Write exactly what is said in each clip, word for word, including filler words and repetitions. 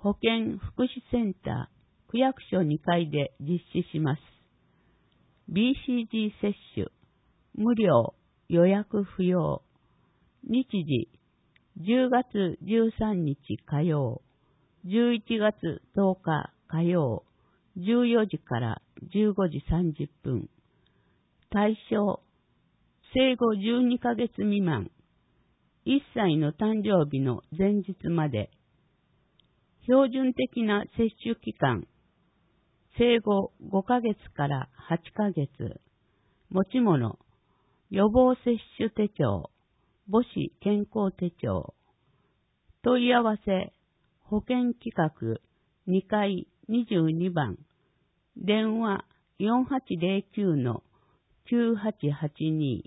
保健福祉センター区役所にかいで実施します。ビーシージー 接種、無料、予約不要。日時、じゅうがつじゅうさんにち火曜、じゅういちがつとおか火曜、じゅうよじからじゅうごじさんじゅっぷん。対象、生後じゅうにかげつ未満、いっさいの誕生日の前日まで。標準的な接種期間、生後ごかげつからはちかげつ。持ち物、予防接種手帳、母子健康手帳。問い合わせ、保健企画にかいにじゅうにばん、電話 よんはちゼロきゅう のきゅうはちはちに。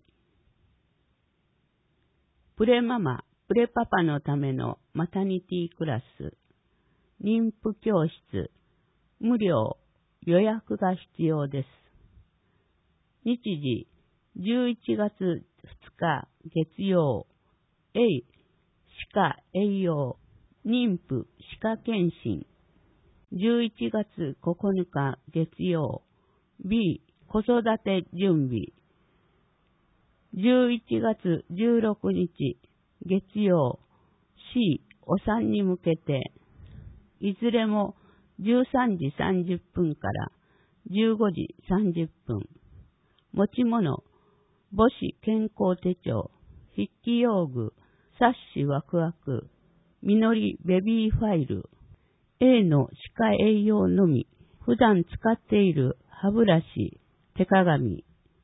プレママ、プレパパのためのマタニティクラス、妊婦教室、無料、予約が必要です。日時、じゅういちがつふつか月曜、A、歯科栄養、妊婦歯科検診。じゅういちがつここのか月曜、B、子育て準備。じゅういちがつじゅうろくにち月曜、C、お産に向けて。いずれもじゅうさんじさんじゅっぷんからじゅうごじさんじゅっぷん。持ち物、母子健康手帳、筆記用具、冊子ワクワク、みのりベビーファイル、A の歯科栄養のみ、普段使っている歯ブラシ、手鏡。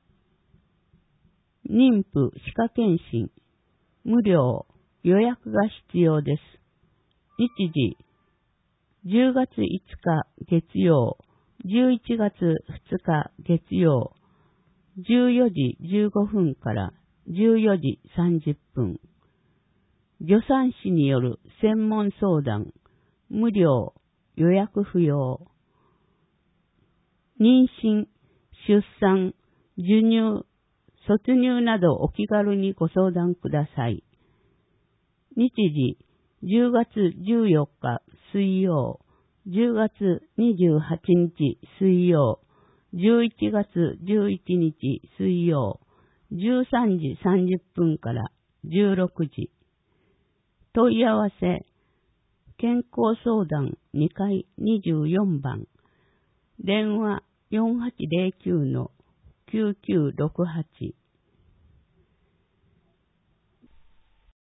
妊婦歯科検診、無料、予約が必要です。日時、じゅうがついつか月曜、じゅういちがつふつか月曜、じゅうよじじゅうごふんからじゅうよじさんじゅっぷん。助産師による専門相談、無料、予約不要。妊娠、出産、授乳、卒乳などお気軽にご相談ください。日時、じゅうがつじゅうよっか水曜、じゅうがつにじゅうはちにち水曜、じゅういちがつじゅういちにち水曜、じゅうさんじさんじゅっぷんからじゅうろくじ。問い合わせ、健康相談にかいにじゅうよんばん、電話 よんはちゼロきゅう のきゅうきゅうろくはち。